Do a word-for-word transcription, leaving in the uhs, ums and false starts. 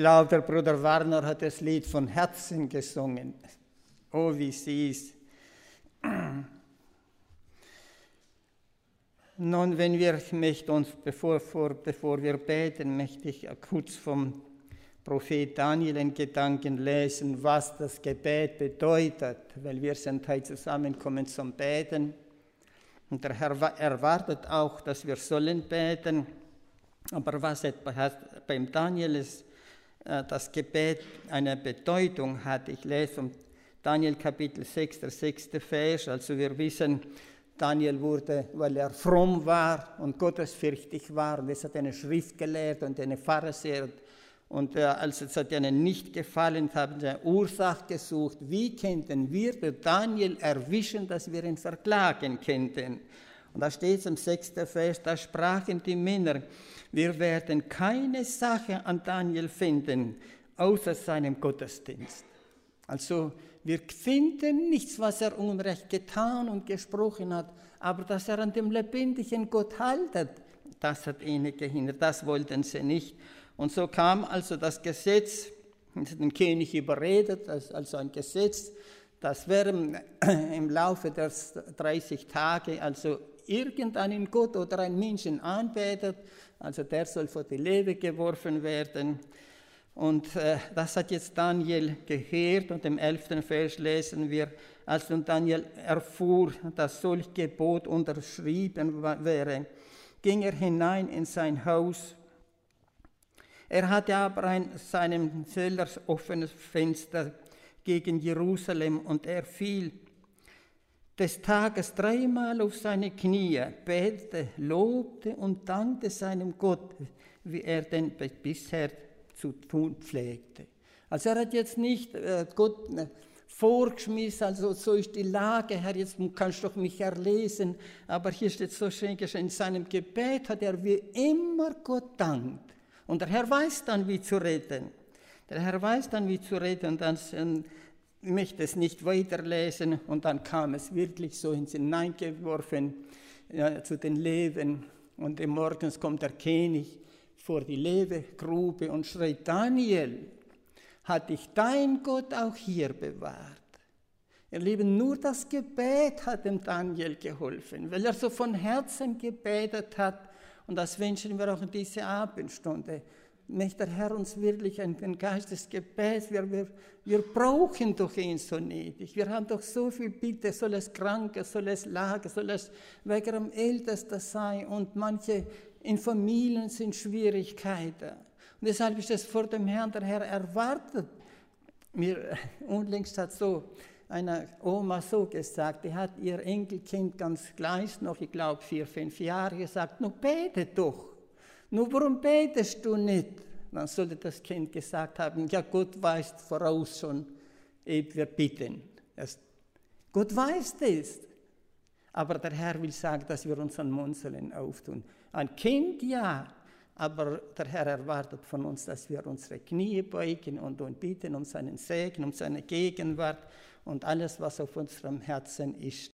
glaube, der Bruder Warner hat das Lied von Herzen gesungen. Oh, wie süß. Nun, wenn wir möchten uns, bevor, vor, bevor wir beten, möchte ich kurz vom Prophet Daniel in Gedanken lesen, was das Gebet bedeutet, weil wir sind heute zusammenkommen zum Beten. Und der Herr erwartet auch, dass wir sollen beten. Aber was beim Daniel ist, das Gebet eine Bedeutung hat. Ich lese von Daniel Kapitel sechs, der sechste Vers. Also wir wissen, Daniel wurde, weil er fromm war und gottesfürchtig war, und es hat eine Schrift gelehrt und eine Pharisäer. Und äh, als es hat ihnen nicht gefallen, haben sie eine Ursache gesucht. Wie könnten wir Daniel erwischen, dass wir ihn verklagen könnten? Und da steht es im sechsten Vers, da sprachen die Männer, wir werden keine Sache an Daniel finden, außer seinem Gottesdienst. Also wir finden nichts, was er Unrecht getan und gesprochen hat, aber dass er an dem lebendigen Gott haltet, das hat ihnen gehindert, das wollten sie nicht. Und so kam also das Gesetz, den König überredet, also ein Gesetz, dass wer im Laufe der dreißig Tage also irgendeinen Gott oder einen Menschen anbetet, also der soll vor die Lewe geworfen werden. Und äh, das hat jetzt Daniel gehört, und im elften Vers lesen wir, als nun Daniel erfuhr, dass solch Gebot unterschrieben wäre, ging er hinein in sein Haus. Er hatte aber ein seinem Zeller offenes Fenster gegen Jerusalem, und er fiel des Tages dreimal auf seine Knie, betete, lobte und dankte seinem Gott, wie er denn bisher zu tun pflegte. Also er hat jetzt nicht äh, Gott äh, vorgeschmissen, also so ist die Lage, Herr, jetzt kannst du doch mich erlesen, aber hier steht so schön geschrieben, in seinem Gebet hat er wie immer Gott dankt. Und der Herr weiß dann, wie zu reden. Der Herr weiß dann, wie zu reden, und dann äh, ich möchte es nicht weiterlesen, und dann kam es wirklich so ins hineingeworfen ja, zu den Löwen, und morgens kommt der König vor die Löwengrube und schreit, Daniel, hat dich dein Gott auch hier bewahrt? Ihr Lieben, nur das Gebet hat dem Daniel geholfen, weil er so von Herzen gebetet hat, und das wünschen wir auch in dieser Abendstunde. Möchte der Herr uns wirklich einen Geist des Gebets, wir, wir, wir brauchen doch ihn so nötig. Wir haben doch so viel Bitte, soll es Kranke, soll es Lage, soll es wegen am Ältesten sein, und manche in Familien sind Schwierigkeiten. Und deshalb ist es vor dem Herrn, der Herr erwartet. Mir unlängst hat so eine Oma so gesagt, die hat ihr Enkelkind ganz gleich noch, ich glaube vier, fünf Jahre, gesagt, nun bete doch. Nun, warum betest du nicht? Dann sollte das Kind gesagt haben, ja, Gott weiß voraus schon, wir bitten. Gott weiß das. Aber der Herr will sagen, dass wir unseren Mund sollen auftun. Ein Kind, ja, aber der Herr erwartet von uns, dass wir unsere Knie beugen und, und bitten um seinen Segen, um seine Gegenwart und alles, was auf unserem Herzen ist.